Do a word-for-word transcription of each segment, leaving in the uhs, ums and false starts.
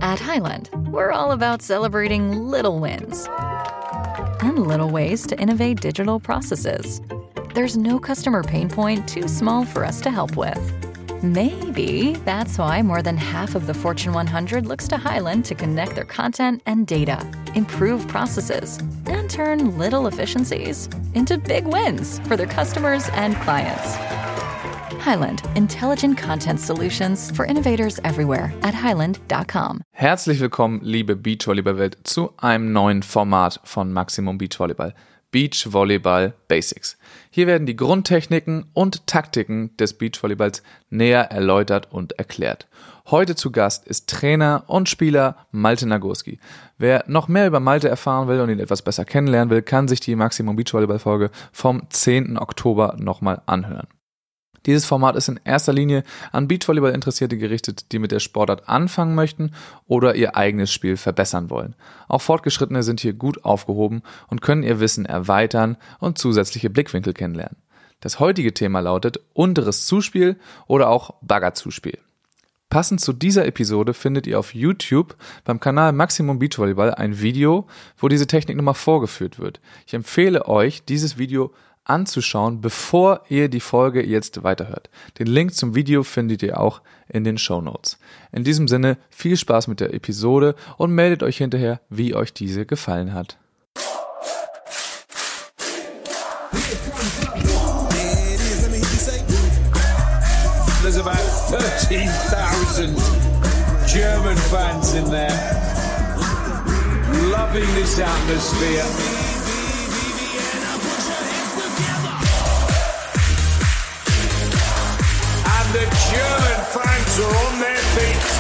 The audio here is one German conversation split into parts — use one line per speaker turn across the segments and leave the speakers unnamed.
At Highland, we're all about celebrating little wins and little ways to innovate digital processes. There's no customer pain point too small for us to help with. Maybe that's why more than half of the Fortune one hundred looks to Highland to connect their content and data, improve processes, and turn little efficiencies into big wins for their customers and clients. Highland, intelligent content solutions for innovators everywhere at highland dot com.
Herzlich willkommen, liebe Beachvolleyball-Welt, zu einem neuen Format von Maximum Beachvolleyball. Beachvolleyball Basics. Hier werden die Grundtechniken und Taktiken des Beachvolleyballs näher erläutert und erklärt. Heute zu Gast ist Trainer und Spieler Malte Nagurski. Wer noch mehr über Malte erfahren will und ihn etwas besser kennenlernen will, kann sich die Maximum Beachvolleyball-Folge vom zehnten Oktober nochmal anhören. Dieses Format ist in erster Linie an Beachvolleyball-Interessierte gerichtet, die mit der Sportart anfangen möchten oder ihr eigenes Spiel verbessern wollen. Auch Fortgeschrittene sind hier gut aufgehoben und können ihr Wissen erweitern und zusätzliche Blickwinkel kennenlernen. Das heutige Thema lautet unteres Zuspiel oder auch Baggerzuspiel. Passend zu dieser Episode findet ihr auf YouTube beim Kanal Maximum Beachvolleyball ein Video, wo diese Technik nochmal vorgeführt wird. Ich empfehle euch, dieses Video anzuschauen, bevor ihr die Folge jetzt weiterhört. Den Link zum Video findet ihr auch in den Shownotes. In diesem Sinne, viel Spaß mit der Episode und meldet euch hinterher, wie euch diese gefallen hat.
There's about thirteen thousand German fans in there, loving this atmosphere. The German fans are on their feet.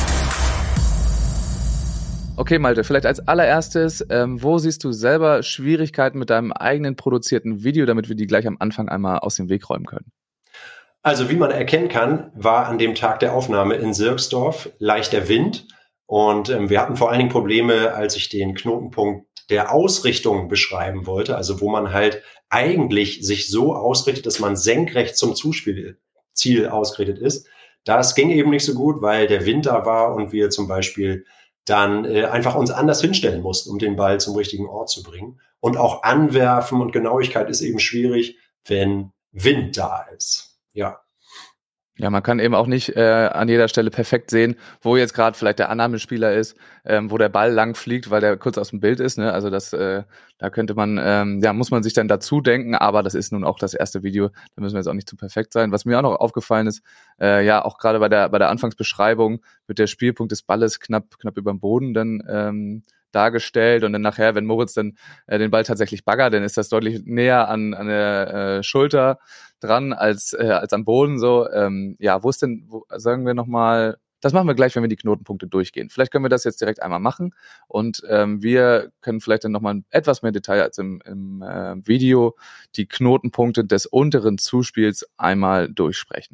Okay, Malte, vielleicht als allererstes, ähm, wo siehst du selber Schwierigkeiten mit deinem eigenen produzierten Video, damit wir die gleich am Anfang einmal aus dem Weg räumen können?
Also wie man erkennen kann, war an dem Tag der Aufnahme in Sirksdorf leichter Wind und ähm, wir hatten vor allen Dingen Probleme, als ich den Knotenpunkt der Ausrichtung beschreiben wollte, also wo man halt eigentlich sich so ausrichtet, dass man senkrecht zum Zuspiel Ziel ausgerichtet ist. Das ging eben nicht so gut, weil der Wind da war und wir zum Beispiel dann äh, einfach uns anders hinstellen mussten, um den Ball zum richtigen Ort zu bringen. Und auch Anwerfen und Genauigkeit ist eben schwierig, wenn Wind da ist. Ja.
Ja, man kann eben auch nicht äh, an jeder Stelle perfekt sehen, wo jetzt gerade vielleicht der Annahmespieler ist, ähm, wo der Ball lang fliegt, weil der kurz aus dem Bild ist. Ne? Also das, äh, da könnte man, ähm, ja, muss man sich dann dazu denken. Aber das ist nun auch das erste Video. Da müssen wir jetzt auch nicht zu perfekt sein. Was mir auch noch aufgefallen ist, äh, ja, auch gerade bei der bei der Anfangsbeschreibung wird der Spielpunkt des Balles knapp knapp über dem Boden dann ähm, dargestellt und dann nachher, wenn Moritz dann äh, den Ball tatsächlich baggert, dann ist das deutlich näher an an der äh, Schulter dran als äh, als am Boden so. Ähm, ja, wo ist denn, wo, sagen wir nochmal, das machen wir gleich, wenn wir die Knotenpunkte durchgehen. Vielleicht können wir das jetzt direkt einmal machen und ähm, wir können vielleicht dann nochmal etwas mehr Detail als im, im äh, Video die Knotenpunkte des unteren Zuspiels einmal durchsprechen.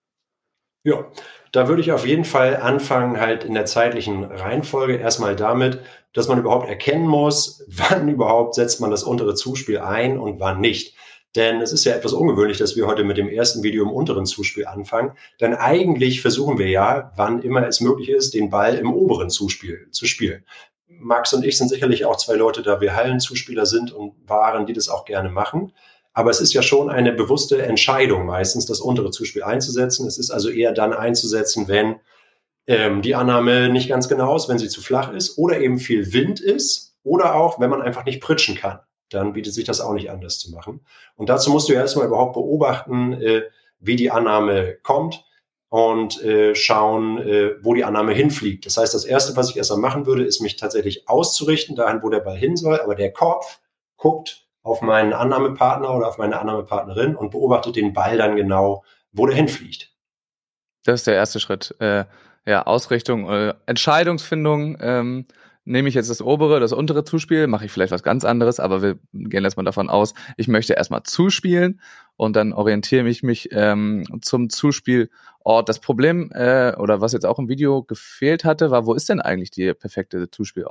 Ja, da würde ich auf jeden Fall anfangen, halt in der zeitlichen Reihenfolge erstmal damit, dass man überhaupt erkennen muss, wann überhaupt setzt man das untere Zuspiel ein und wann nicht. Denn es ist ja etwas ungewöhnlich, dass wir heute mit dem ersten Video im unteren Zuspiel anfangen. Denn eigentlich versuchen wir ja, wann immer es möglich ist, den Ball im oberen Zuspiel zu spielen. Max und ich sind sicherlich auch zwei Leute, da wir Hallenzuspieler sind und waren, die das auch gerne machen. Aber es ist ja schon eine bewusste Entscheidung meistens, das untere Zuspiel einzusetzen. Es ist also eher dann einzusetzen, wenn ähm, die Annahme nicht ganz genau ist, wenn sie zu flach ist oder eben viel Wind ist oder auch, wenn man einfach nicht pritschen kann. Dann bietet sich das auch nicht an, das zu machen. Und dazu musst du ja erstmal überhaupt beobachten, äh, wie die Annahme kommt und äh, schauen, äh, wo die Annahme hinfliegt. Das heißt, das Erste, was ich erstmal machen würde, ist mich tatsächlich auszurichten, dahin, wo der Ball hin soll. Aber der Kopf guckt auf meinen Annahmepartner oder auf meine Annahmepartnerin und beobachtet den Ball dann genau, wo der hinfliegt.
Das ist der erste Schritt. Äh, ja, Ausrichtung, äh, Entscheidungsfindung. Ähm, nehme ich jetzt das obere, das untere Zuspiel, mache ich vielleicht was ganz anderes, aber wir gehen erstmal davon aus, ich möchte erstmal zuspielen und dann orientiere ich mich ähm, zum Zuspielort. Das Problem, äh, oder was jetzt auch im Video gefehlt hatte, war, wo ist denn eigentlich der perfekte Zuspielort?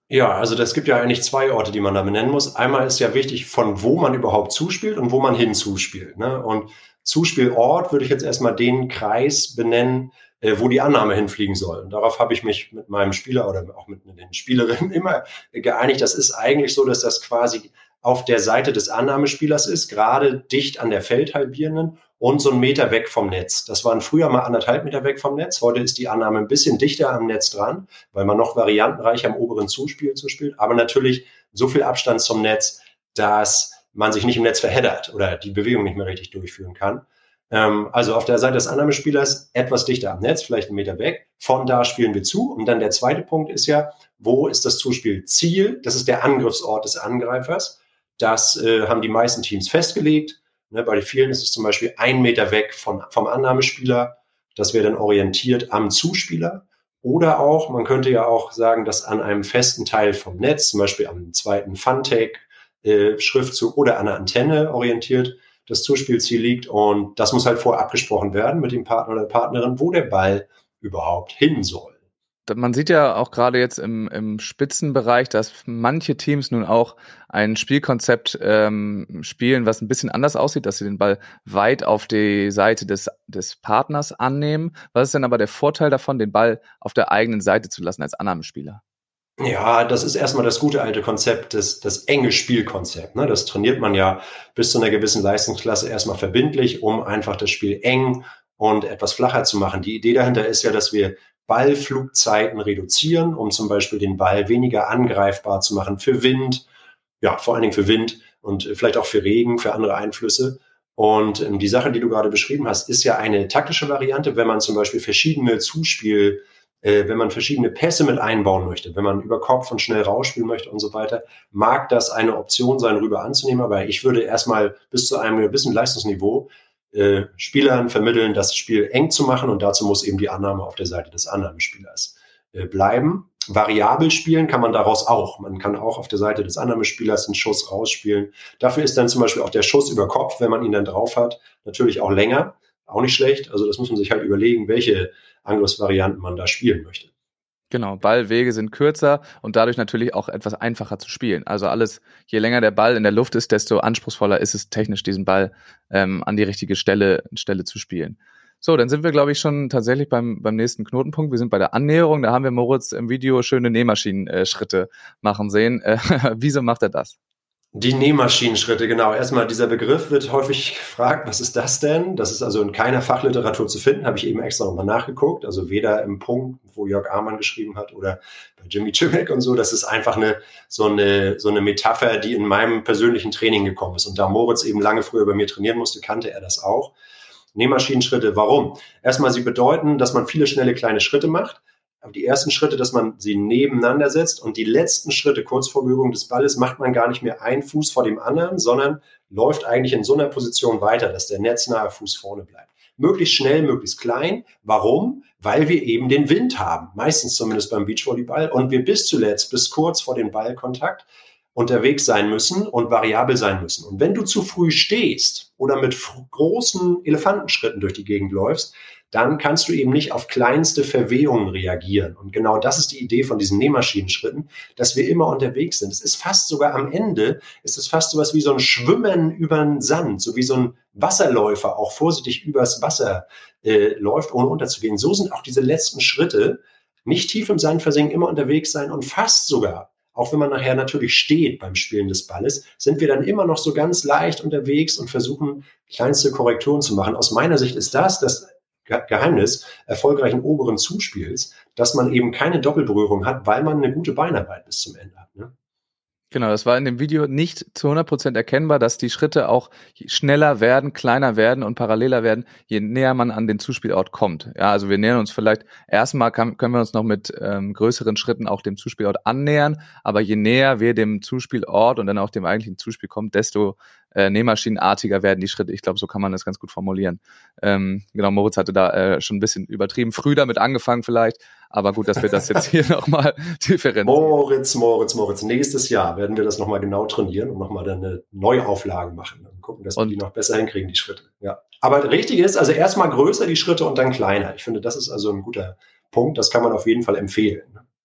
Ja, also das gibt ja eigentlich zwei Orte, die man da benennen muss. Einmal ist ja wichtig, von wo man überhaupt zuspielt und wo man hin zuspielt. Ne? Und Zuspielort würde ich jetzt erstmal den Kreis benennen, äh, wo die Annahme hinfliegen soll. Und darauf habe ich mich mit meinem Spieler oder auch mit den Spielerinnen immer geeinigt. Das ist eigentlich so, dass das quasi auf der Seite des Annahmespielers ist, gerade dicht an der Feldhalbierenden und so einen Meter weg vom Netz. Das waren früher mal anderthalb Meter weg vom Netz. Heute ist die Annahme ein bisschen dichter am Netz dran, weil man noch variantenreich am oberen Zuspiel zuspielt. Aber natürlich so viel Abstand zum Netz, dass man sich nicht im Netz verheddert oder die Bewegung nicht mehr richtig durchführen kann. Ähm, also auf der Seite des Annahmespielers etwas dichter am Netz, vielleicht einen Meter weg. Von da spielen wir zu. Und dann der zweite Punkt ist ja, wo ist das Zuspielziel? Das ist der Angriffsort des Angreifers. Das äh, haben die meisten Teams festgelegt. Ne, bei vielen ist es zum Beispiel ein Meter weg von, vom Annahmespieler. Das wäre dann orientiert am Zuspieler. Oder auch, man könnte ja auch sagen, dass an einem festen Teil vom Netz, zum Beispiel am zweiten Funtech, äh, Schriftzug oder an einer Antenne orientiert, das Zuspielziel liegt. Und das muss halt vorher abgesprochen werden mit dem Partner oder der Partnerin, wo der Ball überhaupt hin soll.
Man sieht ja auch gerade jetzt im, im Spitzenbereich, dass manche Teams nun auch ein Spielkonzept ähm, spielen, was ein bisschen anders aussieht, dass sie den Ball weit auf die Seite des, des Partners annehmen. Was ist denn aber der Vorteil davon, den Ball auf der eigenen Seite zu lassen als Annahmespieler?
Ja, das ist erstmal das gute alte Konzept, das, das enge Spielkonzept. Ne? Das trainiert man ja bis zu einer gewissen Leistungsklasse erstmal verbindlich, um einfach das Spiel eng und etwas flacher zu machen. Die Idee dahinter ist ja, dass wir Ballflugzeiten reduzieren, um zum Beispiel den Ball weniger angreifbar zu machen für Wind, ja, vor allen Dingen für Wind und vielleicht auch für Regen, für andere Einflüsse. Und ähm, die Sache, die du gerade beschrieben hast, ist ja eine taktische Variante, wenn man zum Beispiel verschiedene Zuspiel, äh, wenn man verschiedene Pässe mit einbauen möchte, wenn man über Kopf und schnell rausspielen möchte und so weiter, mag das eine Option sein, rüber anzunehmen. Aber ich würde erstmal bis zu einem gewissen Leistungsniveau Äh, Spielern vermitteln, das Spiel eng zu machen und dazu muss eben die Annahme auf der Seite des Annahmespielers äh, bleiben. Variabel spielen kann man daraus auch. Man kann auch auf der Seite des Annahmespielers einen Schuss rausspielen. Dafür ist dann zum Beispiel auch der Schuss über Kopf, wenn man ihn dann drauf hat, natürlich auch länger. Auch nicht schlecht. Also das muss man sich halt überlegen, welche Angriffsvarianten man da spielen möchte.
Genau, Ballwege sind kürzer und dadurch natürlich auch etwas einfacher zu spielen. Also alles, je länger der Ball in der Luft ist, desto anspruchsvoller ist es technisch, diesen Ball ähm, an die richtige Stelle, Stelle zu spielen. So, dann sind wir, glaube ich, schon tatsächlich beim beim nächsten Knotenpunkt. Wir sind bei der Annäherung. Da haben wir Moritz im Video schöne Nähmaschinen-Schritte machen sehen. Äh, wieso macht er das?
Die Nähmaschinenschritte, genau. Erstmal, dieser Begriff wird häufig gefragt, was ist das denn? Das ist also in keiner Fachliteratur zu finden, habe ich eben extra nochmal nachgeguckt. Also weder im Punkt, wo Jörg Amann geschrieben hat oder bei Jimmy Chimek und so. Das ist einfach eine so eine so eine Metapher, die in meinem persönlichen Training gekommen ist. Und da Moritz eben lange früher bei mir trainieren musste, kannte er das auch. Nähmaschinenschritte, warum? Erstmal, sie bedeuten, dass man viele schnelle kleine Schritte macht. Aber die ersten Schritte, dass man sie nebeneinander setzt und die letzten Schritte kurz vor Berührung des Balles macht man gar nicht mehr einen Fuß vor dem anderen, sondern läuft eigentlich in so einer Position weiter, dass der netznahe Fuß vorne bleibt. Möglichst schnell, möglichst klein. Warum? Weil wir eben den Wind haben, meistens zumindest beim Beachvolleyball, und wir bis zuletzt, bis kurz vor dem Ballkontakt unterwegs sein müssen und variabel sein müssen. Und wenn du zu früh stehst oder mit großen Elefantenschritten durch die Gegend läufst, dann kannst du eben nicht auf kleinste Verwehungen reagieren. Und genau das ist die Idee von diesen Nähmaschinenschritten, dass wir immer unterwegs sind. Es ist fast sogar am Ende, es ist fast sowas wie so ein Schwimmen über den Sand, so wie so ein Wasserläufer auch vorsichtig übers Wasser äh, läuft, ohne unterzugehen. So sind auch diese letzten Schritte, nicht tief im Sand versinken, immer unterwegs sein und fast sogar, auch wenn man nachher natürlich steht beim Spielen des Balles, sind wir dann immer noch so ganz leicht unterwegs und versuchen, kleinste Korrekturen zu machen. Aus meiner Sicht ist das das Geheimnis erfolgreichen oberen Zuspiels, dass man eben keine Doppelberührung hat, weil man eine gute Beinarbeit bis zum Ende hat. Ne?
Genau, das war in dem Video nicht zu hundert Prozent erkennbar, dass die Schritte auch schneller werden, kleiner werden und paralleler werden, je näher man an den Zuspielort kommt. Ja, also wir nähern uns vielleicht, erstmal kann, können wir uns noch mit ähm, größeren Schritten auch dem Zuspielort annähern, aber je näher wir dem Zuspielort und dann auch dem eigentlichen Zuspiel kommen, desto äh, nähmaschinenartiger werden die Schritte. Ich glaube, so kann man das ganz gut formulieren. Ähm, genau, Moritz hatte da äh, schon ein bisschen übertrieben, früh damit angefangen vielleicht, aber gut, dass wir das jetzt hier nochmal differenzieren.
Moritz, Moritz, Moritz. Nächstes Jahr werden wir das nochmal genau trainieren und nochmal dann eine Neuauflage machen. Und gucken, dass wir die noch besser hinkriegen, die Schritte. Ja. Aber richtig ist, also erstmal größer die Schritte und dann kleiner. Ich finde, das ist also ein guter Punkt. Das kann man auf jeden Fall empfehlen.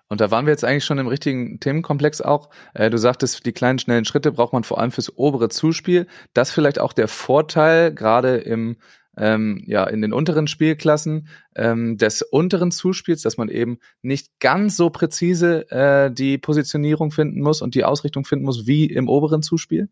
Und da waren wir jetzt eigentlich schon im richtigen Themenkomplex auch. Äh, du sagtest, die kleinen, schnellen Schritte braucht man vor allem fürs obere Zuspiel. Das vielleicht auch der Vorteil, gerade im ähm, ja in den unteren Spielklassen ähm, des unteren Zuspiels, dass man eben nicht ganz so präzise äh, die Positionierung finden muss und die Ausrichtung finden muss wie im oberen Zuspiel?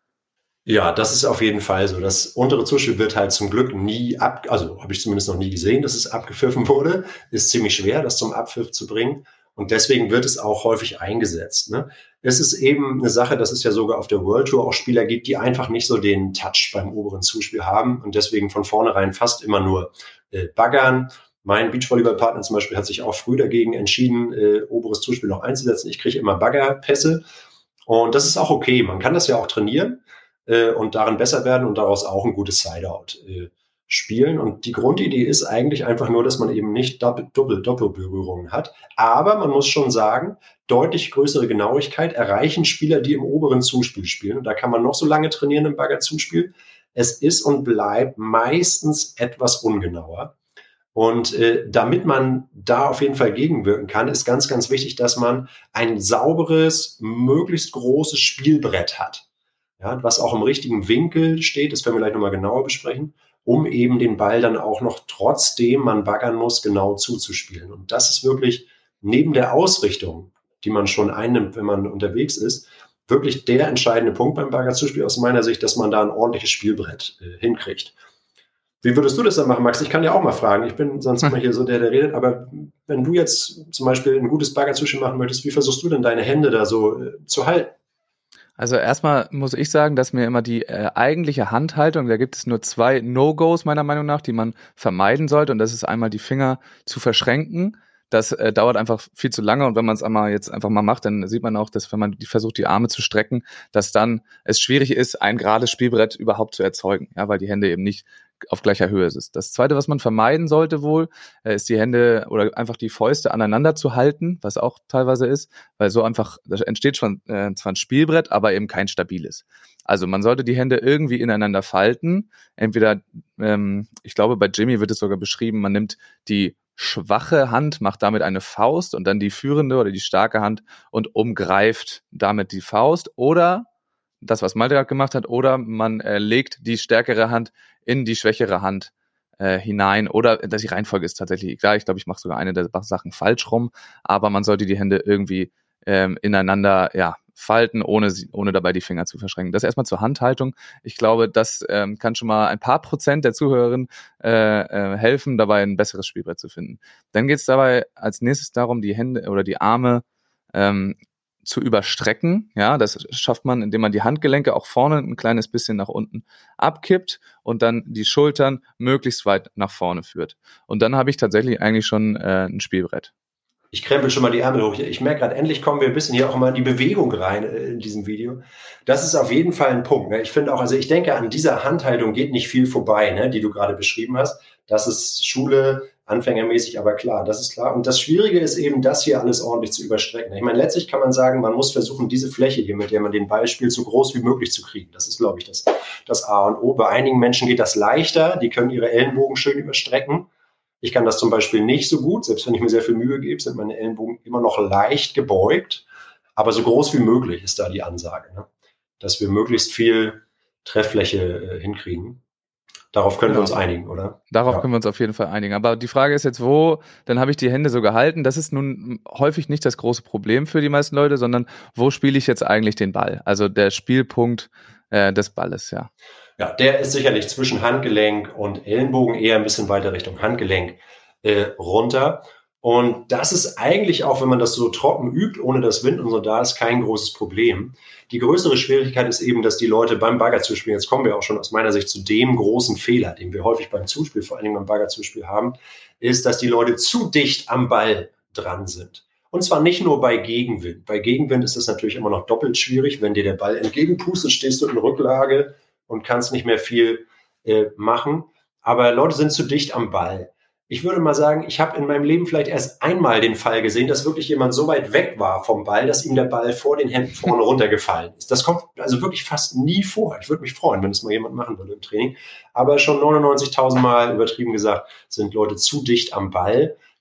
Ja, das ist auf jeden Fall so. Das untere Zuspiel wird halt zum Glück nie ab, also habe ich zumindest noch nie gesehen, dass es abgepfiffen wurde. Ist ziemlich schwer, das zum Abpfiff zu bringen. Und deswegen wird es auch häufig eingesetzt. Ne? Es ist eben eine Sache, dass es ja sogar auf der World Tour auch Spieler gibt, die einfach nicht so den Touch beim oberen Zuspiel haben und deswegen von vornherein fast immer nur äh, baggern. Mein Beachvolleyball-Partner zum Beispiel hat sich auch früh dagegen entschieden, äh, oberes Zuspiel noch einzusetzen. Ich kriege immer Baggerpässe und das ist auch okay. Man kann das ja auch trainieren äh, und darin besser werden und daraus auch ein gutes Sideout äh, spielen. Und die Grundidee ist eigentlich einfach nur, dass man eben nicht Doppel-Doppel-Berührungen hat. Aber man muss schon sagen, deutlich größere Genauigkeit erreichen Spieler, die im oberen Zuspiel spielen. Und da kann man noch so lange trainieren im Bagger-Zuspiel. Es ist und bleibt meistens etwas ungenauer. Und äh, damit man da auf jeden Fall gegenwirken kann, ist ganz, ganz wichtig, dass man ein sauberes, möglichst großes Spielbrett hat. Ja, was auch im richtigen Winkel steht, das werden wir gleich nochmal genauer besprechen, um eben den Ball dann auch noch, trotzdem man baggern muss, genau zuzuspielen. Und das ist wirklich neben der Ausrichtung, die man schon einnimmt, wenn man unterwegs ist, wirklich der entscheidende Punkt beim Baggerzuspiel aus meiner Sicht, dass man da ein ordentliches Spielbrett äh, hinkriegt. Wie würdest du das dann machen, Max? Ich kann ja auch mal fragen. Ich bin sonst immer hier so der, der redet. Aber wenn du jetzt zum Beispiel ein gutes Baggerzuspiel machen möchtest, wie versuchst du denn deine Hände da so äh, zu halten?
Also erstmal muss ich sagen, dass mir immer die äh, eigentliche Handhaltung, da gibt es nur zwei No-Gos meiner Meinung nach, die man vermeiden sollte. Und das ist einmal die Finger zu verschränken. Das äh, dauert einfach viel zu lange. Und wenn man es einmal jetzt einfach mal macht, dann sieht man auch, dass wenn man die versucht, die Arme zu strecken, dass dann es schwierig ist, ein gerades Spielbrett überhaupt zu erzeugen. Ja, weil die Hände eben nicht auf gleicher Höhe ist. Das Zweite, was man vermeiden sollte wohl, ist die Hände oder einfach die Fäuste aneinander zu halten, was auch teilweise ist, weil so einfach, da entsteht schon äh, zwar ein Spielbrett, aber eben kein stabiles. Also man sollte die Hände irgendwie ineinander falten. Entweder, ähm, ich glaube, bei Jimmy wird es sogar beschrieben, man nimmt die schwache Hand, macht damit eine Faust und dann die führende oder die starke Hand und umgreift damit die Faust. Oder das, was Malte gerade gemacht hat, oder man äh, legt die stärkere Hand in die schwächere Hand äh, hinein. Oder dass die Reihenfolge ist tatsächlich egal. Ich glaube, ich mache sogar eine der Sachen falsch rum. Aber man sollte die Hände irgendwie ähm, ineinander ja falten, ohne ohne dabei die Finger zu verschränken. Das erstmal zur Handhaltung. Ich glaube, das ähm, kann schon mal ein paar Prozent der Zuhörerinnen äh, äh, helfen, dabei ein besseres Spielbrett zu finden. Dann geht es dabei als nächstes darum, die Hände oder die Arme ähm, zu überstrecken. Ja, das schafft man, indem man die Handgelenke auch vorne ein kleines bisschen nach unten abkippt und dann die Schultern möglichst weit nach vorne führt. Und dann habe ich tatsächlich eigentlich schon äh, ein Spielbrett.
Ich krempel schon mal die Ärmel hoch. Ich merke gerade, endlich kommen wir ein bisschen hier auch mal in die Bewegung rein in diesem Video. Das ist auf jeden Fall ein Punkt. Ne? Ich finde auch, also ich denke, an dieser Handhaltung geht nicht viel vorbei, ne, die du gerade beschrieben hast. Das ist Schule, anfängermäßig, aber klar, das ist klar. Und das Schwierige ist eben, das hier alles ordentlich zu überstrecken. Ich meine, letztlich kann man sagen, man muss versuchen, diese Fläche hier, mit der man den Ball spielt, so groß wie möglich zu kriegen. Das ist, glaube ich, das, das A und O. Bei einigen Menschen geht das leichter. Die können ihre Ellenbogen schön überstrecken. Ich kann das zum Beispiel nicht so gut. Selbst wenn ich mir sehr viel Mühe gebe, sind meine Ellenbogen immer noch leicht gebeugt. Aber so groß wie möglich ist da die Ansage, ne? Dass wir möglichst viel Trefffläche äh, hinkriegen. Darauf können wir uns einigen, oder?
Darauf
ja.
können wir uns auf jeden Fall einigen. Aber die Frage ist jetzt, wo, dann habe ich die Hände so gehalten. Das ist nun häufig nicht das große Problem für die meisten Leute, sondern wo spiele ich jetzt eigentlich den Ball? Also der Spielpunkt äh, des Balles, ja.
Ja, der ist sicherlich zwischen Handgelenk und Ellenbogen, eher ein bisschen weiter Richtung Handgelenk äh, runter. Und das ist eigentlich auch, wenn man das so trocken übt, ohne dass Wind und so da ist, kein großes Problem. Die größere Schwierigkeit ist eben, dass die Leute beim Baggerzuspiel, jetzt kommen wir auch schon aus meiner Sicht zu dem großen Fehler, den wir häufig beim Zuspiel, vor allen Dingen beim Baggerzuspiel haben, ist, dass die Leute zu dicht am Ball dran sind. Und zwar nicht nur bei Gegenwind. Bei Gegenwind ist es natürlich immer noch doppelt schwierig. Wenn dir der Ball entgegenpustet, stehst du in Rücklage und kannst nicht mehr viel äh, machen. Aber Leute sind zu dicht am Ball. Ich würde mal sagen, ich habe in meinem Leben vielleicht erst einmal den Fall gesehen, dass wirklich jemand so weit weg war vom Ball, dass ihm der Ball vor den Händen vorne runtergefallen ist. Das kommt also wirklich fast nie vor. Ich würde mich freuen, wenn es mal jemand machen würde im Training. Aber schon neunundneunzigtausend Mal, übertrieben gesagt, sind Leute zu dicht am Ball.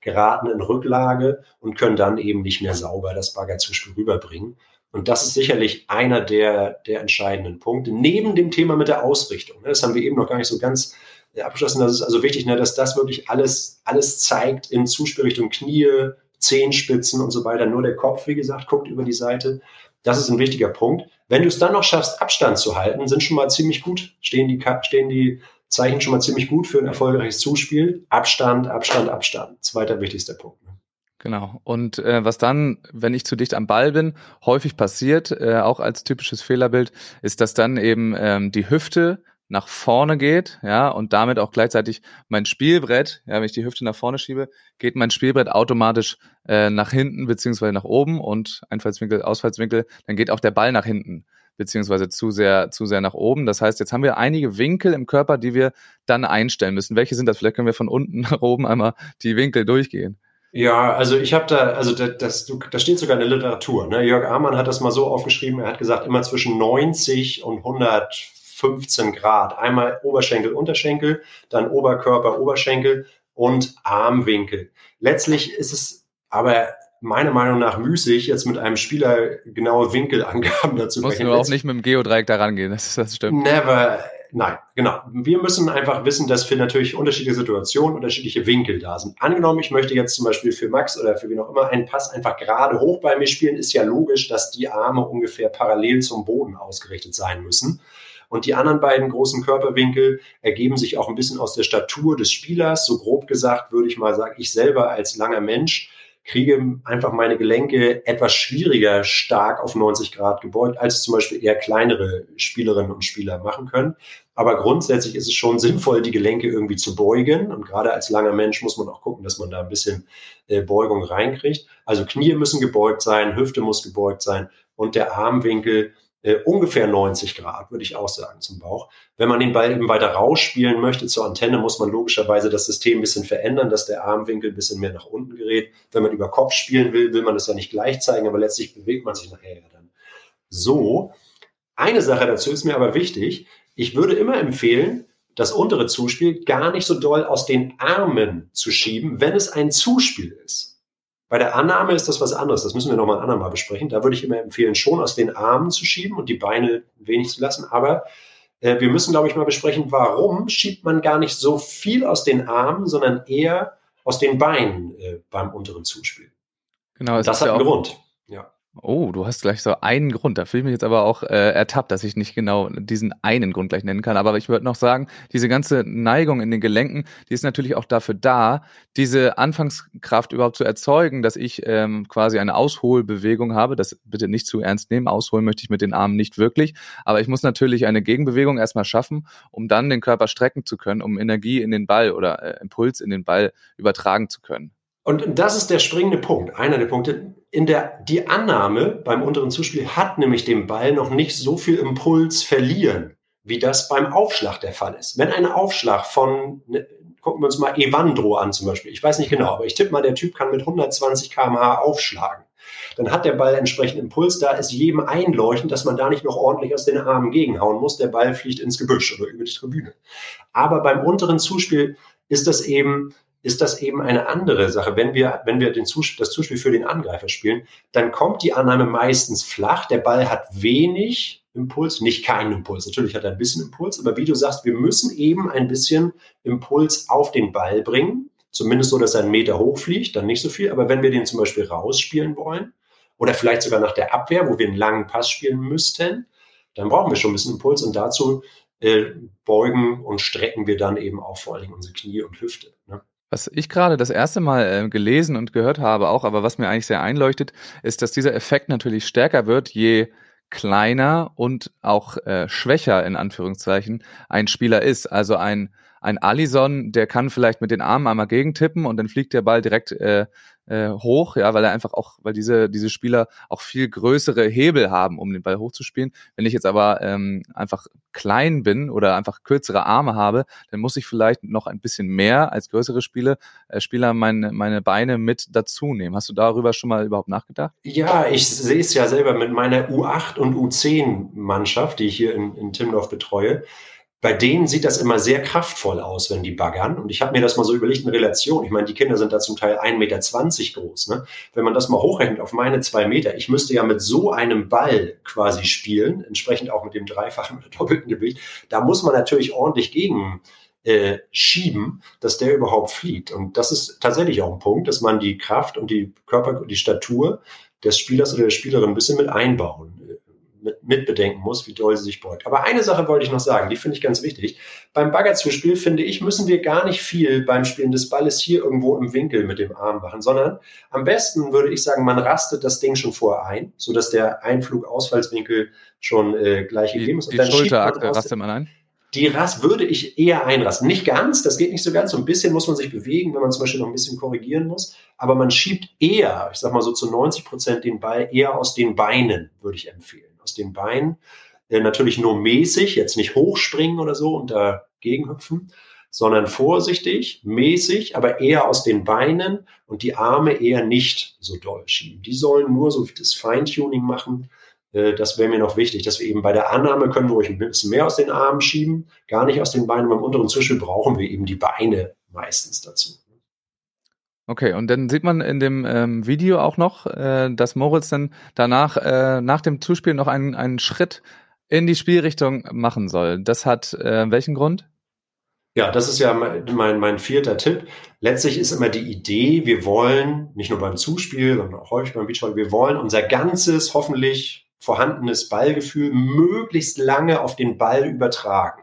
geraten in Rücklage und können dann eben nicht mehr sauber das Baggerzuspiel rüberbringen. Und das ist sicherlich einer der, der entscheidenden Punkte, neben dem Thema mit der Ausrichtung. Das haben wir eben noch gar nicht so ganz abgeschlossen. Das ist also wichtig, dass das wirklich alles, alles zeigt in Zuspielrichtung Knie, Zehenspitzen und so weiter. Nur der Kopf, wie gesagt, guckt über die Seite. Das ist ein wichtiger Punkt. Wenn du es dann noch schaffst, Abstand zu halten, sind schon mal ziemlich gut, stehen die, stehen die Zeichen schon mal ziemlich gut für ein erfolgreiches Zuspiel. Abstand, Abstand, Abstand. Zweiter wichtigster Punkt.
Genau. Und äh, was dann, wenn ich zu dicht am Ball bin, häufig passiert, äh, auch als typisches Fehlerbild, ist, dass dann eben ähm, die Hüfte nach vorne geht, ja, und damit auch gleichzeitig mein Spielbrett, ja, wenn ich die Hüfte nach vorne schiebe, geht mein Spielbrett automatisch äh, nach hinten beziehungsweise nach oben und Einfallswinkel, Ausfallswinkel, dann geht auch der Ball nach hinten beziehungsweise zu sehr, zu sehr nach oben. Das heißt, jetzt haben wir einige Winkel im Körper, die wir dann einstellen müssen. Welche sind das? Vielleicht können wir von unten nach oben einmal die Winkel durchgehen.
Ja, also ich habe da, also das, das, du, da steht sogar in der Literatur. Ne? Jörg Amann hat das mal so aufgeschrieben, er hat gesagt, immer zwischen neunzig und hundertfünfzehn Grad. Einmal Oberschenkel, Unterschenkel, dann Oberkörper, Oberschenkel und Armwinkel. Letztlich ist es aber meiner Meinung nach müßig, jetzt mit einem Spieler genaue Winkelangaben dazu
zu berechnen. Musst du auch nicht mit dem Geodreieck da rangehen, das, das stimmt.
Never, nein, genau. Wir müssen einfach wissen, dass für natürlich unterschiedliche Situationen unterschiedliche Winkel da sind. Angenommen, ich möchte jetzt zum Beispiel für Max oder für wen auch immer einen Pass einfach gerade hoch bei mir spielen, ist ja logisch, dass die Arme ungefähr parallel zum Boden ausgerichtet sein müssen. Und die anderen beiden großen Körperwinkel ergeben sich auch ein bisschen aus der Statur des Spielers. So grob gesagt würde ich mal sagen, ich selber als langer Mensch kriege einfach meine Gelenke etwas schwieriger stark auf neunzig Grad gebeugt, als zum Beispiel eher kleinere Spielerinnen und Spieler machen können. Aber grundsätzlich ist es schon sinnvoll, die Gelenke irgendwie zu beugen. Und gerade als langer Mensch muss man auch gucken, dass man da ein bisschen äh, Beugung reinkriegt. Also Knie müssen gebeugt sein, Hüfte muss gebeugt sein und der Armwinkel äh, ungefähr neunzig Grad, würde ich auch sagen, zum Bauch. Wenn man den Ball eben weiter rausspielen möchte zur Antenne, muss man logischerweise das System ein bisschen verändern, dass der Armwinkel ein bisschen mehr nach unten gerät. Wenn man über Kopf spielen will, will man das ja nicht gleich zeigen, aber letztlich bewegt man sich nachher ja dann. So, eine Sache dazu ist mir aber wichtig. Ich würde immer empfehlen, das untere Zuspiel gar nicht so doll aus den Armen zu schieben, wenn es ein Zuspiel ist. Bei der Annahme ist das was anderes. Das müssen wir nochmal ein andermal besprechen. Da würde ich immer empfehlen, schon aus den Armen zu schieben und die Beine wenig zu lassen. Aber äh, wir müssen, glaube ich, mal besprechen, warum schiebt man gar nicht so viel aus den Armen, sondern eher aus den Beinen äh, beim unteren Zuspiel.
Genau,
das hat einen Grund. Ja.
Oh, du hast gleich so einen Grund. Da fühle ich mich jetzt aber auch äh, ertappt, dass ich nicht genau diesen einen Grund gleich nennen kann. Aber ich würde noch sagen, diese ganze Neigung in den Gelenken, die ist natürlich auch dafür da, diese Anfangskraft überhaupt zu erzeugen, dass ich ähm, quasi eine Ausholbewegung habe. Das bitte nicht zu ernst nehmen. Ausholen möchte ich mit den Armen nicht wirklich. Aber ich muss natürlich eine Gegenbewegung erstmal schaffen, um dann den Körper strecken zu können, um Energie in den Ball oder äh, Impuls in den Ball übertragen zu können.
Und das ist der springende Punkt, einer der Punkte. In der, die Annahme beim unteren Zuspiel hat nämlich dem Ball noch nicht so viel Impuls verlieren, wie das beim Aufschlag der Fall ist. Wenn ein Aufschlag von, ne, gucken wir uns mal Evandro an zum Beispiel, ich weiß nicht genau, aber ich tippe mal, der Typ kann mit hundertzwanzig Kilometer pro Stunde aufschlagen. Dann hat der Ball entsprechend Impuls, da ist jedem einleuchtend, dass man da nicht noch ordentlich aus den Armen gegenhauen muss. Der Ball fliegt ins Gebüsch oder über die Tribüne. Aber beim unteren Zuspiel ist das eben... ist das eben eine andere Sache. Wenn wir, wenn wir den Zuspiel, das Zuspiel für den Angreifer spielen, dann kommt die Annahme meistens flach. Der Ball hat wenig Impuls, nicht keinen Impuls. Natürlich hat er ein bisschen Impuls, aber wie du sagst, wir müssen eben ein bisschen Impuls auf den Ball bringen. Zumindest so, dass er einen Meter hoch fliegt, dann nicht so viel. Aber wenn wir den zum Beispiel rausspielen wollen oder vielleicht sogar nach der Abwehr, wo wir einen langen Pass spielen müssten, dann brauchen wir schon ein bisschen Impuls und dazu äh, beugen und strecken wir dann eben auch vor allen Dingen unsere Knie und Hüfte, ne?
Was ich gerade das erste Mal äh, gelesen und gehört habe auch, aber was mir eigentlich sehr einleuchtet, ist, dass dieser Effekt natürlich stärker wird, je kleiner und auch äh, schwächer in Anführungszeichen ein Spieler ist. Also ein ein Alisson, der kann vielleicht mit den Armen einmal gegentippen und dann fliegt der Ball direkt äh, äh, hoch, ja, weil er einfach auch, weil diese diese Spieler auch viel größere Hebel haben, um den Ball hochzuspielen. Wenn ich jetzt aber ähm, einfach klein bin oder einfach kürzere Arme habe, dann muss ich vielleicht noch ein bisschen mehr als größere Spieler äh, Spieler meine meine Beine mit dazu nehmen. Hast du darüber schon mal überhaupt nachgedacht?
Ja, ich sehe es ja selber mit meiner U acht und U zehn Mannschaft, die ich hier in, in Timmendorf betreue. bei denen sieht das immer sehr kraftvoll aus, wenn die baggern. Und ich habe mir das mal so überlegt in Relation. Ich meine, die Kinder sind da zum Teil ein Meter zwanzig groß. Ne? Wenn man das mal hochrechnet auf meine zwei Meter, ich müsste ja mit so einem Ball quasi spielen, entsprechend auch mit dem dreifachen oder doppelten Gewicht. Da muss man natürlich ordentlich gegen äh, schieben, dass der überhaupt fliegt. Und das ist tatsächlich auch ein Punkt, dass man die Kraft und die Körper, die Statur des Spielers oder der Spielerin ein bisschen mit einbauen Mit, mitbedenken muss, wie doll sie sich beugt. Aber eine Sache wollte ich noch sagen, die finde ich ganz wichtig. Beim Baggerzuspiel, finde ich, müssen wir gar nicht viel beim Spielen des Balles hier irgendwo im Winkel mit dem Arm machen, sondern am besten würde ich sagen, man rastet das Ding schon vorher ein, sodass der Einflug-Ausfallswinkel schon äh, gleich
die,
gegeben ist. Und
die
dann
Schulterakte rastet man ein?
Die Rast würde ich eher einrasten. Nicht ganz, das geht nicht so ganz. So ein bisschen muss man sich bewegen, wenn man zum Beispiel noch ein bisschen korrigieren muss. Aber man schiebt eher, ich sag mal so zu neunzig Prozent den Ball eher aus den Beinen, würde ich empfehlen. Aus den Beinen, äh, natürlich nur mäßig, jetzt nicht hochspringen oder so und dagegen hüpfen, sondern vorsichtig, mäßig, aber eher aus den Beinen und die Arme eher nicht so doll schieben. Die sollen nur so das Feintuning machen. Äh, das wäre mir noch wichtig, dass wir eben bei der Annahme können wir ruhig ein bisschen mehr aus den Armen schieben, gar nicht aus den Beinen. Beim unteren Zuspiel brauchen wir eben die Beine meistens dazu.
Okay, und dann sieht man in dem ähm, Video auch noch, äh, dass Moritz dann danach, äh, nach dem Zuspiel noch einen, einen Schritt in die Spielrichtung machen soll. Das hat äh, welchen Grund?
Ja, das ist ja mein, mein vierter Tipp. Letztlich ist immer die Idee, wir wollen, nicht nur beim Zuspiel, sondern auch häufig beim Beachvolleyball, wir wollen unser ganzes, hoffentlich vorhandenes Ballgefühl möglichst lange auf den Ball übertragen.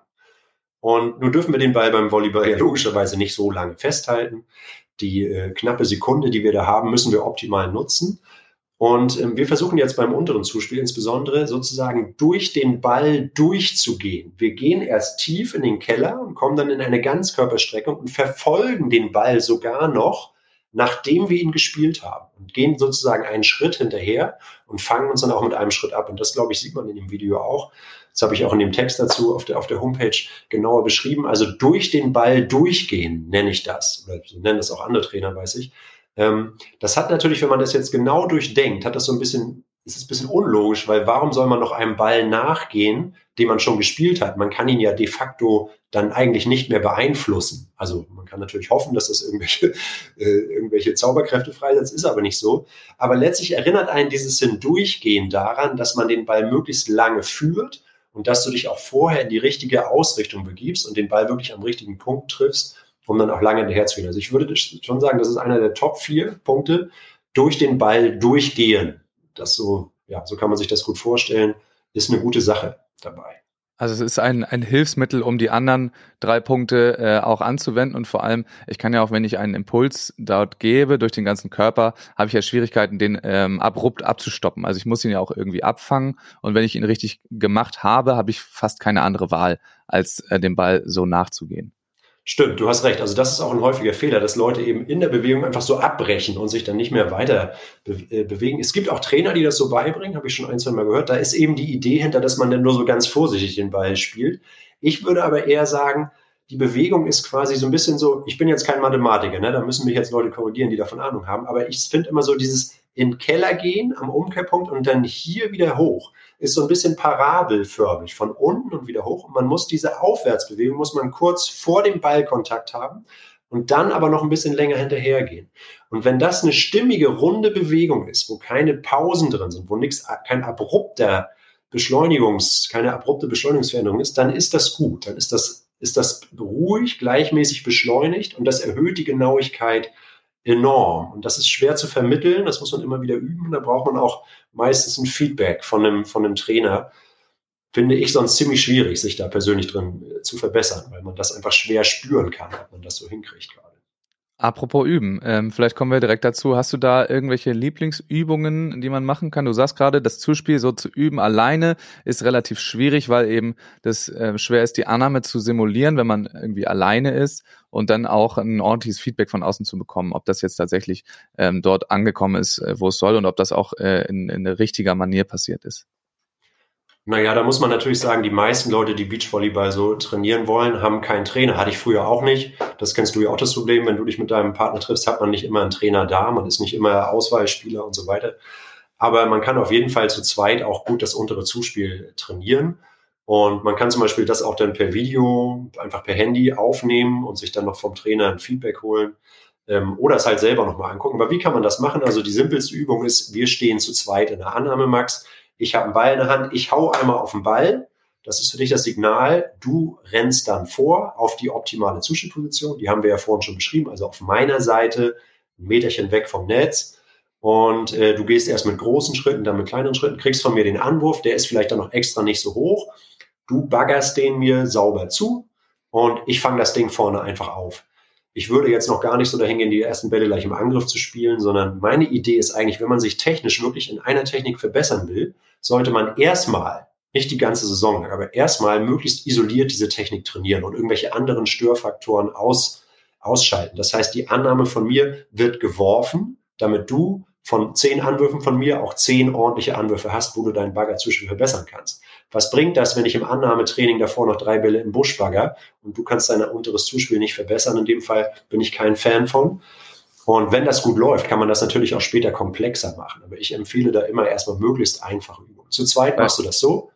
Und nun dürfen wir den Ball beim Volleyball ja logischerweise nicht so lange festhalten. Die äh, knappe Sekunde, die wir da haben, müssen wir optimal nutzen. Und ähm, wir versuchen jetzt beim unteren Zuspiel insbesondere sozusagen durch den Ball durchzugehen. Wir gehen erst tief in den Keller und kommen dann in eine Ganzkörperstreckung und verfolgen den Ball sogar noch, nachdem wir ihn gespielt haben. Und gehen sozusagen einen Schritt hinterher und fangen uns dann auch mit einem Schritt ab. Und das, glaube ich, sieht man in dem Video auch. Das habe ich auch in dem Text dazu auf der, auf der Homepage genauer beschrieben. Also durch den Ball durchgehen, nenne ich das. Oder so nennen das auch andere Trainer, weiß ich. Ähm, das hat natürlich, wenn man das jetzt genau durchdenkt, hat das so ein bisschen, ist es ein bisschen unlogisch, weil warum soll man noch einem Ball nachgehen, den man schon gespielt hat? Man kann ihn ja de facto dann eigentlich nicht mehr beeinflussen. Also man kann natürlich hoffen, dass das irgendwelche, äh, irgendwelche Zauberkräfte freisetzt, ist aber nicht so. Aber letztlich erinnert einen dieses Hindurchgehen daran, dass man den Ball möglichst lange führt und dass du dich auch vorher in die richtige Ausrichtung begibst und den Ball wirklich am richtigen Punkt triffst, um dann auch lange hinterher zu gehen. Also ich würde schon sagen, das ist einer der Top vier Punkte, durch den Ball durchgehen. Das so, ja, so kann man sich das gut vorstellen, ist eine gute Sache dabei.
Also es ist ein, ein Hilfsmittel, um die anderen drei Punkte äh, auch anzuwenden und vor allem, ich kann ja auch, wenn ich einen Impuls dort gebe, durch den ganzen Körper, habe ich ja Schwierigkeiten, den ähm, abrupt abzustoppen. Also ich muss ihn ja auch irgendwie abfangen und wenn ich ihn richtig gemacht habe, habe ich fast keine andere Wahl, als äh, dem Ball so nachzugehen.
Stimmt, du hast recht. Also das ist auch ein häufiger Fehler, dass Leute eben in der Bewegung einfach so abbrechen und sich dann nicht mehr weiter be- äh, bewegen. Es gibt auch Trainer, die das so beibringen, habe ich schon ein, zwei Mal gehört. Da ist eben die Idee hinter, dass man dann nur so ganz vorsichtig den Ball spielt. Ich würde aber eher sagen, die Bewegung ist quasi so ein bisschen so, ich bin jetzt kein Mathematiker, ne? Da müssen mich jetzt Leute korrigieren, die davon Ahnung haben, aber ich finde immer so dieses in den Keller gehen am Umkehrpunkt und dann hier wieder hoch, ist so ein bisschen parabelförmig, von unten und wieder hoch. Und man muss diese Aufwärtsbewegung, muss man kurz vor dem Ballkontakt haben und dann aber noch ein bisschen länger hinterhergehen. Und wenn das eine stimmige, runde Bewegung ist, wo keine Pausen drin sind, wo nichts, kein abrupter Beschleunigungs, keine abrupte Beschleunigungsveränderung ist, dann ist das gut. Dann ist das, ist das ruhig, gleichmäßig beschleunigt und das erhöht die Genauigkeit enorm. Und das ist schwer zu vermitteln, das muss man immer wieder üben. Da braucht man auch meistens ein Feedback von einem, von einem Trainer. Finde ich sonst ziemlich schwierig, sich da persönlich drin zu verbessern, weil man das einfach schwer spüren kann, ob man das so hinkriegt gerade.
Apropos üben, ähm, vielleicht kommen wir direkt dazu. Hast du da irgendwelche Lieblingsübungen, die man machen kann? Du sagst gerade, das Zuspiel so zu üben alleine ist relativ schwierig, weil eben das äh, schwer ist, die Annahme zu simulieren, wenn man irgendwie alleine ist und dann auch ein ordentliches Feedback von außen zu bekommen, ob das jetzt tatsächlich ähm, dort angekommen ist, äh, wo es soll und ob das auch äh, in, in richtiger Manier passiert ist.
Naja, da muss man natürlich sagen, die meisten Leute, die Beachvolleyball so trainieren wollen, haben keinen Trainer. Hatte ich früher auch nicht. Das kennst du ja auch das Problem. Wenn du dich mit deinem Partner triffst, hat man nicht immer einen Trainer da. Man ist nicht immer Auswahlspieler und so weiter. Aber man kann auf jeden Fall zu zweit auch gut das untere Zuspiel trainieren. Und man kann zum Beispiel das auch dann per Video, einfach per Handy aufnehmen und sich dann noch vom Trainer ein Feedback holen ähm, oder es halt selber nochmal angucken. Aber wie kann man das machen? Also die simpelste Übung ist, wir stehen zu zweit in der Annahme, Max. Ich habe einen Ball in der Hand, ich hau einmal auf den Ball. Das ist für dich das Signal, du rennst dann vor auf die optimale Zuspielposition. Die haben wir ja vorhin schon beschrieben, also auf meiner Seite, ein Meterchen weg vom Netz. Und äh, du gehst erst mit großen Schritten, dann mit kleineren Schritten, kriegst von mir den Anwurf, der ist vielleicht dann noch extra nicht so hoch. Du baggerst den mir sauber zu und ich fange das Ding vorne einfach auf. Ich würde jetzt noch gar nicht so dahin gehen, die ersten Bälle gleich im Angriff zu spielen, sondern meine Idee ist eigentlich, wenn man sich technisch wirklich in einer Technik verbessern will, sollte man erstmal, nicht die ganze Saison lang, aber erstmal möglichst isoliert diese Technik trainieren und irgendwelche anderen Störfaktoren aus, ausschalten. Das heißt, die Annahme von mir wird geworfen, damit du von zehn Anwürfen von mir auch zehn ordentliche Anwürfe hast, wo du deinen Bagger zwischen verbessern kannst. Was bringt das, wenn ich im Annahmetraining davor noch drei Bälle im Busch bagger und du kannst dein unteres Zuspiel nicht verbessern? In dem Fall bin ich kein Fan von. Und wenn das gut läuft, kann man das natürlich auch später komplexer machen. Aber ich empfehle da immer erstmal möglichst einfache Übungen. Zu zweit machst du das so.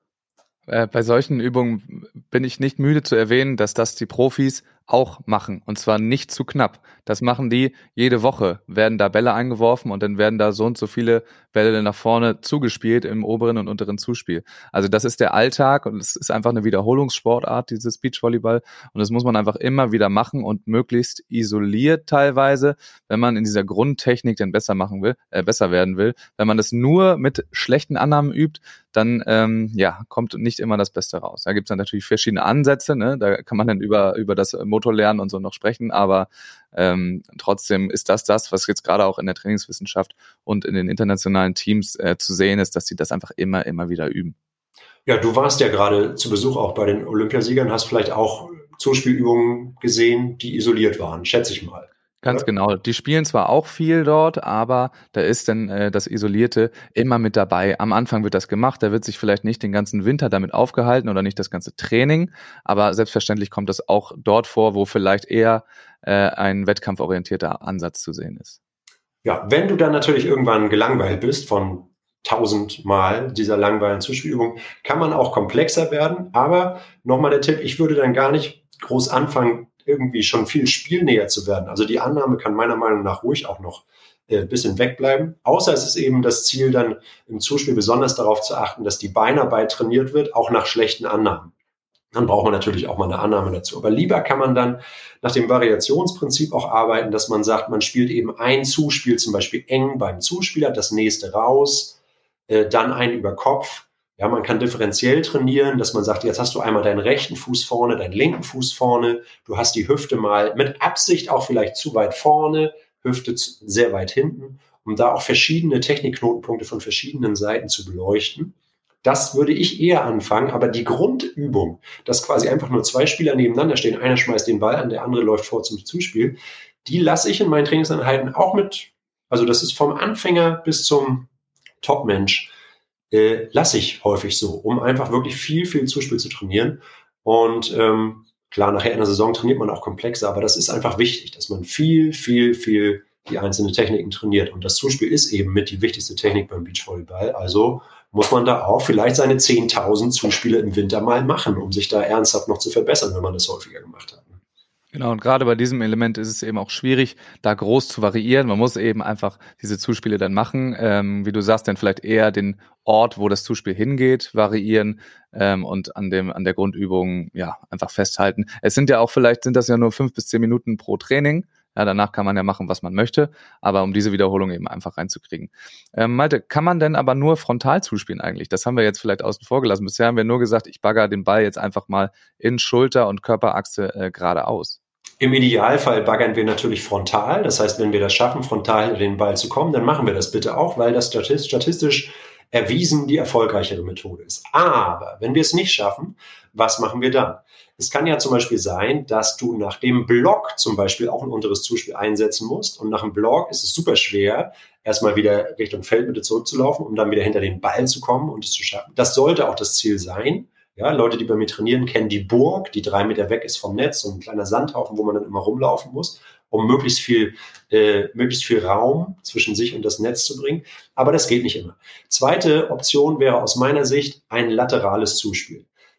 Bei solchen Übungen bin ich nicht müde zu erwähnen, dass das die Profis auch machen. Und zwar nicht zu knapp. Das machen die jede Woche. Werden da Bälle eingeworfen und dann werden da so und so viele Bälle nach vorne zugespielt im oberen und unteren Zuspiel. Also das ist der Alltag und es ist einfach eine Wiederholungssportart, dieses Beachvolleyball. Und das muss man einfach immer wieder machen und möglichst isoliert teilweise, wenn man in dieser Grundtechnik dann besser machen will, äh, besser werden will. Wenn man das nur mit schlechten Annahmen übt, dann ähm, ja kommt nicht immer das Beste raus. Da gibt es dann natürlich verschiedene Ansätze, ne? Da kann man dann über über das Motorlernen und so noch sprechen, aber ähm, trotzdem ist das das, was jetzt gerade auch in der Trainingswissenschaft und in den internationalen Teams äh, zu sehen ist, dass sie das einfach immer, immer wieder üben.
Ja, du warst ja gerade zu Besuch auch bei den Olympiasiegern, hast vielleicht auch Zuspielübungen gesehen, die isoliert waren, schätze ich mal.
Ganz genau. Die spielen zwar auch viel dort, aber da ist dann äh, das Isolierte immer mit dabei. Am Anfang wird das gemacht, da wird sich vielleicht nicht den ganzen Winter damit aufgehalten oder nicht das ganze Training, aber selbstverständlich kommt das auch dort vor, wo vielleicht eher äh, ein wettkampforientierter Ansatz zu sehen ist.
Ja, wenn du dann natürlich irgendwann gelangweilt bist von tausendmal dieser langweiligen Zuspielübung, kann man auch komplexer werden, aber nochmal der Tipp, ich würde dann gar nicht groß anfangen, irgendwie schon viel spielnäher zu werden. Also die Annahme kann meiner Meinung nach ruhig auch noch äh, ein bisschen wegbleiben. Außer es ist eben das Ziel, dann im Zuspiel besonders darauf zu achten, dass die Beinarbeit trainiert wird, auch nach schlechten Annahmen. Dann braucht man natürlich auch mal eine Annahme dazu. Aber lieber kann man dann nach dem Variationsprinzip auch arbeiten, dass man sagt, man spielt eben ein Zuspiel zum Beispiel eng beim Zuspieler, das nächste raus, äh, dann ein über Kopf. Ja, man kann differenziell trainieren, dass man sagt, jetzt hast du einmal deinen rechten Fuß vorne, deinen linken Fuß vorne, du hast die Hüfte mal mit Absicht auch vielleicht zu weit vorne, Hüfte sehr weit hinten, um da auch verschiedene Technikknotenpunkte von verschiedenen Seiten zu beleuchten. Das würde ich eher anfangen, aber die Grundübung, dass quasi einfach nur zwei Spieler nebeneinander stehen, einer schmeißt den Ball an, der andere läuft vor zum Zuspiel, die lasse ich in meinen Trainingseinheiten auch mit, also das ist vom Anfänger bis zum Topmensch, Äh, lasse ich häufig so, um einfach wirklich viel, viel Zuspiel zu trainieren. Und ähm, klar, nachher in der Saison trainiert man auch komplexer, aber das ist einfach wichtig, dass man viel, viel, viel die einzelnen Techniken trainiert. Und das Zuspiel ist eben mit die wichtigste Technik beim Beachvolleyball. Also muss man da auch vielleicht seine zehntausend Zuspiele im Winter mal machen, um sich da ernsthaft noch zu verbessern, wenn man das häufiger gemacht hat.
Genau, und gerade bei diesem Element ist es eben auch schwierig, da groß zu variieren. Man muss eben einfach diese Zuspiele dann machen. Ähm, wie du sagst, dann vielleicht eher den Ort, wo das Zuspiel hingeht, variieren ähm, und an dem an der Grundübung ja einfach festhalten. Es sind ja auch vielleicht, sind das ja nur fünf bis zehn Minuten pro Training. Ja, danach kann man ja machen, was man möchte, aber um diese Wiederholung eben einfach reinzukriegen. Ähm, Malte, kann man denn aber nur frontal zuspielen eigentlich? Das haben wir jetzt vielleicht außen vor gelassen. Bisher haben wir nur gesagt, ich bagger den Ball jetzt einfach mal in Schulter- und Körperachse äh, geradeaus.
Im Idealfall baggern wir natürlich frontal. Das heißt, wenn wir das schaffen, frontal hinter den Ball zu kommen, dann machen wir das bitte auch, weil das statistisch erwiesen die erfolgreichere Methode ist. Aber wenn wir es nicht schaffen, was machen wir dann? Es kann ja zum Beispiel sein, dass du nach dem Block zum Beispiel auch ein unteres Zuspiel einsetzen musst. Und nach dem Block ist es super schwer, erstmal wieder Richtung Feldmitte zurückzulaufen, um dann wieder hinter den Ball zu kommen und es zu schaffen. Das sollte auch das Ziel sein. Ja, Leute, die bei mir trainieren, kennen die Burg, die drei Meter weg ist vom Netz, so ein kleiner Sandhaufen, wo man dann immer rumlaufen muss, um möglichst viel, äh, möglichst viel Raum zwischen sich und das Netz zu bringen. Aber das geht nicht immer. Zweite Option wäre aus meiner Sicht ein laterales Zuspiel.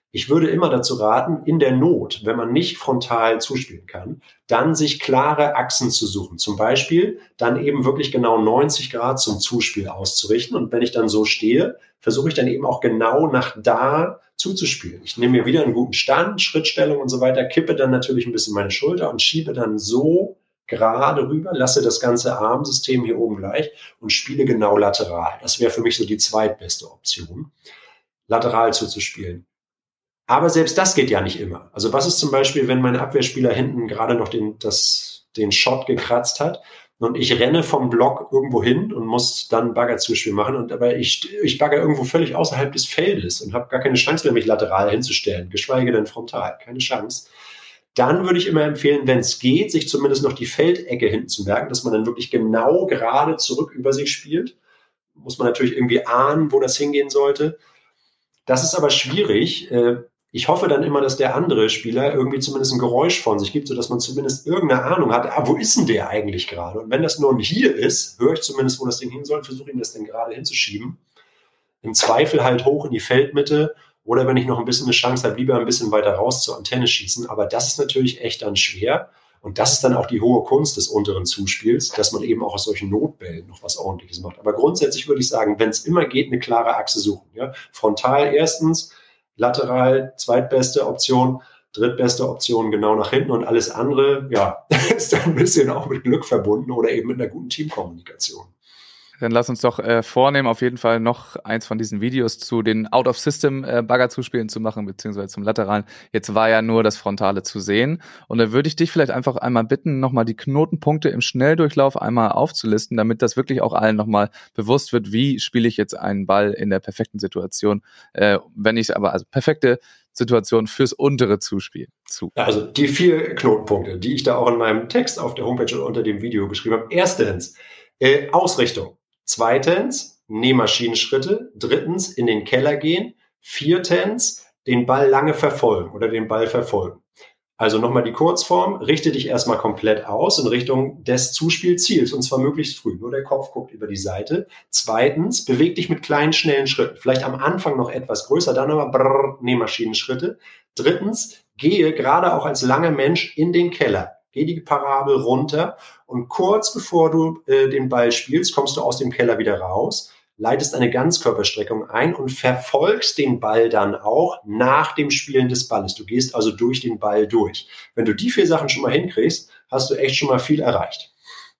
Ich würde immer dazu raten, in der Not, wenn man nicht frontal zuspielen kann, dann sich klare Achsen zu suchen. Zum Beispiel dann eben wirklich genau neunzig Grad zum Zuspiel auszurichten. Und wenn ich dann so stehe, versuche ich dann eben auch genau nach da zuzuspielen. Ich nehme mir wieder einen guten Stand, Schrittstellung und so weiter, kippe dann natürlich ein bisschen meine Schulter und schiebe dann so gerade rüber, lasse das ganze Armsystem hier oben gleich und spiele genau lateral. Das wäre für mich so die zweitbeste Option, lateral zuzuspielen. Aber selbst das geht ja nicht immer. Also was ist zum Beispiel, wenn mein Abwehrspieler hinten gerade noch den, das, den Shot gekratzt hat und ich renne vom Block irgendwo hin und muss dann Baggerzuspiel machen, und aber ich, ich bagger irgendwo völlig außerhalb des Feldes und habe gar keine Chance mehr, mich lateral hinzustellen, geschweige denn frontal, keine Chance. Dann würde ich immer empfehlen, wenn es geht, sich zumindest noch die Feldecke hinten zu merken, dass man dann wirklich genau gerade zurück über sich spielt. Muss man natürlich irgendwie ahnen, wo das hingehen sollte. Das ist aber schwierig. Ich hoffe dann immer, dass der andere Spieler irgendwie zumindest ein Geräusch von sich gibt, sodass man zumindest irgendeine Ahnung hat, ah, wo ist denn der eigentlich gerade? Und wenn das nur ein Hier ist, höre ich zumindest, wo das Ding hin soll, versuche ihm das dann gerade hinzuschieben. Im Zweifel halt hoch in die Feldmitte, oder wenn ich noch ein bisschen eine Chance habe, lieber ein bisschen weiter raus zur Antenne schießen. Aber das ist natürlich echt dann schwer. Und das ist dann auch die hohe Kunst des unteren Zuspiels, dass man eben auch aus solchen Notbällen noch was Ordentliches macht. Aber grundsätzlich würde ich sagen, wenn es immer geht, eine klare Achse suchen. Ja? Frontal erstens, lateral zweitbeste Option, drittbeste Option genau nach hinten, und alles andere, ja, ist dann ein bisschen auch mit Glück verbunden oder eben mit einer guten Teamkommunikation.
Dann lass uns doch äh, vornehmen, auf jeden Fall noch eins von diesen Videos zu den Out-of-System-Bagger-Zuspielen zu machen, beziehungsweise zum Lateralen. Jetzt war ja nur das Frontale zu sehen. Und da würde ich dich vielleicht einfach einmal bitten, nochmal die Knotenpunkte im Schnelldurchlauf einmal aufzulisten, damit das wirklich auch allen nochmal bewusst wird, wie spiele ich jetzt einen Ball in der perfekten Situation, äh, wenn ich aber, also perfekte Situation fürs untere Zuspiel zu.
Also die vier Knotenpunkte, die ich da auch in meinem Text auf der Homepage oder unter dem Video beschrieben habe. Erstens, äh, Ausrichtung. Zweitens, Nähmaschinenschritte. Drittens, in den Keller gehen. Viertens, den Ball lange verfolgen oder den Ball verfolgen. Also nochmal die Kurzform. Richte dich erstmal komplett aus in Richtung des Zuspielziels, und zwar möglichst früh. Nur der Kopf guckt über die Seite. Zweitens, beweg dich mit kleinen, schnellen Schritten. Vielleicht am Anfang noch etwas größer, dann aber brrr, Nähmaschinenschritte. Drittens, gehe gerade auch als langer Mensch in den Keller. Geh die Parabel runter, und kurz bevor du äh, den Ball spielst, kommst du aus dem Keller wieder raus, leitest eine Ganzkörperstreckung ein und verfolgst den Ball dann auch nach dem Spielen des Balles. Du gehst also durch den Ball durch. Wenn du die vier Sachen schon mal hinkriegst, hast du echt schon mal viel erreicht.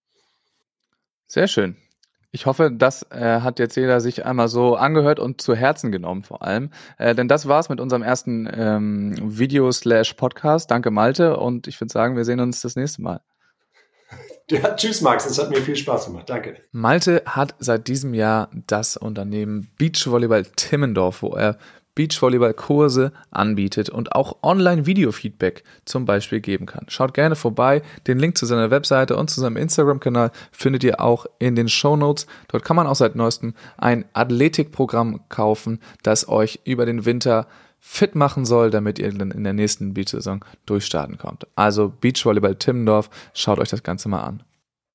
Sehr schön. Ich hoffe, das äh, hat jetzt jeder sich einmal so angehört und zu Herzen genommen vor allem. Äh, denn das war's mit unserem ersten ähm, Video-slash-Podcast. Danke, Malte. Und ich würde sagen, wir sehen uns das nächste Mal.
Ja, tschüss, Max. Es hat mir viel Spaß gemacht. Danke.
Malte hat seit diesem Jahr das Unternehmen Beachvolleyball Timmendorf, wo er Beachvolleyball-Kurse anbietet und auch Online-Video-Feedback zum Beispiel geben kann. Schaut gerne vorbei. Den Link zu seiner Webseite und zu seinem Instagram-Kanal findet ihr auch in den Shownotes. Dort kann man auch seit neuestem ein Athletikprogramm kaufen, das euch über den Winter fit machen soll, damit ihr dann in der nächsten Beach-Saison durchstarten kommt. Also Beachvolleyball Timmendorf, schaut euch das Ganze mal an.